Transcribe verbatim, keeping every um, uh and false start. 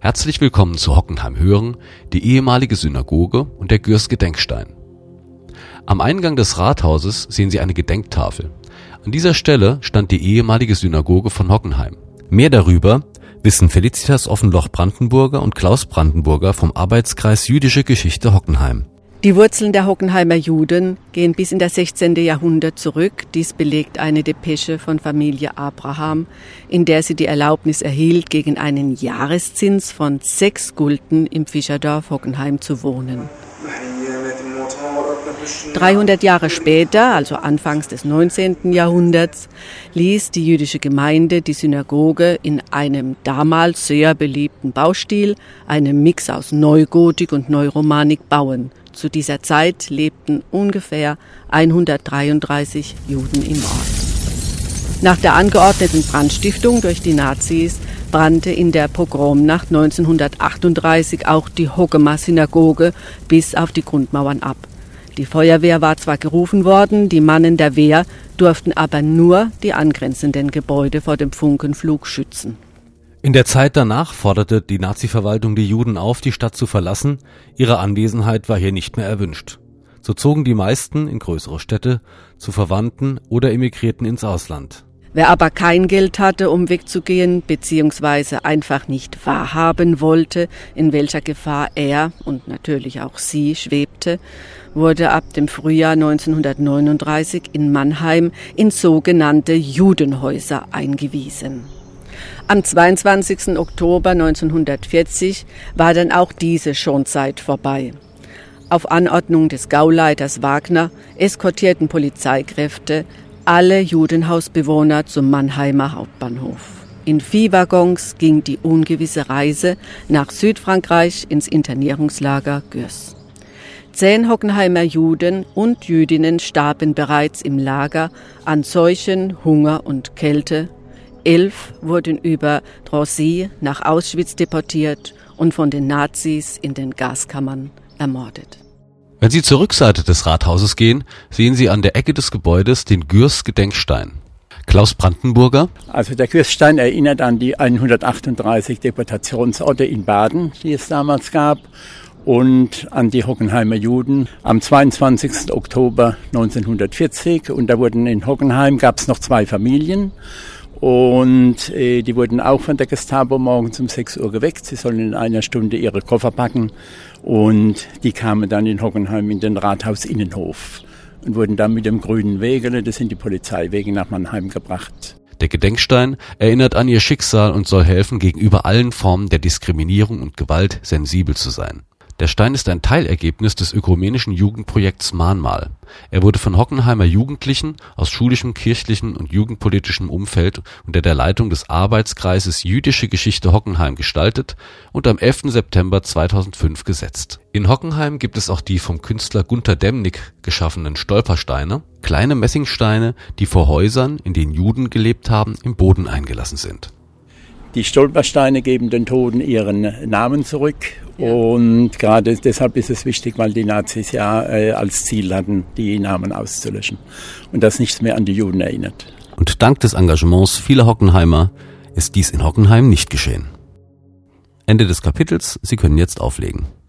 Herzlich willkommen zu Hockenheim Hören, die ehemalige Synagoge und der Gürs-Gedenkstein. Am Eingang des Rathauses sehen Sie eine Gedenktafel. An dieser Stelle stand die ehemalige Synagoge von Hockenheim. Mehr darüber wissen Felicitas Offenloch-Brandenburger und Klaus Brandenburger vom Arbeitskreis Jüdische Geschichte Hockenheim. Die Wurzeln der Hockenheimer Juden gehen bis in das sechzehnte. Jahrhundert zurück. Dies belegt eine Depesche von Familie Abraham, in der sie die Erlaubnis erhielt, gegen einen Jahreszins von sechs Gulden im Fischerdorf Hockenheim zu wohnen. dreihundert Jahre später, also anfangs des neunzehnten. Jahrhunderts, ließ die jüdische Gemeinde die Synagoge in einem damals sehr beliebten Baustil, einem Mix aus Neugotik und Neuromanik, bauen. Zu dieser Zeit lebten ungefähr hundertdreiunddreißig Juden im Ort. Nach der angeordneten Brandstiftung durch die Nazis brannte in der Pogromnacht neunzehnhundertachtunddreißig auch die Hockemer Synagoge bis auf die Grundmauern ab. Die Feuerwehr war zwar gerufen worden, die Mannen der Wehr durften aber nur die angrenzenden Gebäude vor dem Funkenflug schützen. In der Zeit danach forderte die Nazi-Verwaltung die Juden auf, die Stadt zu verlassen. Ihre Anwesenheit war hier nicht mehr erwünscht. So zogen die meisten in größere Städte, zu Verwandten oder emigrierten ins Ausland. Wer aber kein Geld hatte, um wegzugehen, beziehungsweise einfach nicht wahrhaben wollte, in welcher Gefahr er und natürlich auch sie schwebte, wurde ab dem Frühjahr neunzehnhundertneununddreißig in Mannheim in sogenannte Judenhäuser eingewiesen. Am zweiundzwanzigsten Oktober neunzehnhundertvierzig war dann auch diese Schonzeit vorbei. Auf Anordnung des Gauleiters Wagner eskortierten Polizeikräfte alle Judenhausbewohner zum Mannheimer Hauptbahnhof. In Viehwaggons ging die ungewisse Reise nach Südfrankreich ins Internierungslager Gürs. Zehn Hockenheimer Juden und Jüdinnen starben bereits im Lager an Seuchen, Hunger und Kälte. Elf wurden über Drancy nach Auschwitz deportiert und von den Nazis in den Gaskammern ermordet. Wenn Sie zur Rückseite des Rathauses gehen, sehen Sie an der Ecke des Gebäudes den Gürs-Gedenkstein. Klaus Brandenburger. Also der Gürsstein erinnert an die hundertachtunddreißig Deportationsorte in Baden, die es damals gab, und an die Hockenheimer Juden am zweiundzwanzigsten Oktober neunzehnhundertvierzig. Und da wurden in Hockenheim, gab es noch zwei Familien. Und äh, die wurden auch von der Gestapo morgens um sechs Uhr geweckt. Sie sollen in einer Stunde ihre Koffer packen. Und die kamen dann in Hockenheim in den Rathausinnenhof und wurden dann mit dem grünen Wägele, das sind die Polizeiwege, nach Mannheim gebracht. Der Gedenkstein erinnert an ihr Schicksal und soll helfen, gegenüber allen Formen der Diskriminierung und Gewalt sensibel zu sein. Der Stein ist ein Teilergebnis des ökumenischen Jugendprojekts Mahnmal. Er wurde von Hockenheimer Jugendlichen aus schulischem, kirchlichen und jugendpolitischem Umfeld unter der Leitung des Arbeitskreises Jüdische Geschichte Hockenheim gestaltet und am elften September zweitausendfünf gesetzt. In Hockenheim gibt es auch die vom Künstler Gunter Demnig geschaffenen Stolpersteine, kleine Messingsteine, die vor Häusern, in denen Juden gelebt haben, im Boden eingelassen sind. Die Stolpersteine geben den Toten ihren Namen zurück. Ja. Und gerade deshalb ist es wichtig, weil die Nazis ja äh, als Ziel hatten, die Namen auszulöschen und das nichts mehr an die Juden erinnert. Und dank des Engagements vieler Hockenheimer ist dies in Hockenheim nicht geschehen. Ende des Kapitels, Sie können jetzt auflegen.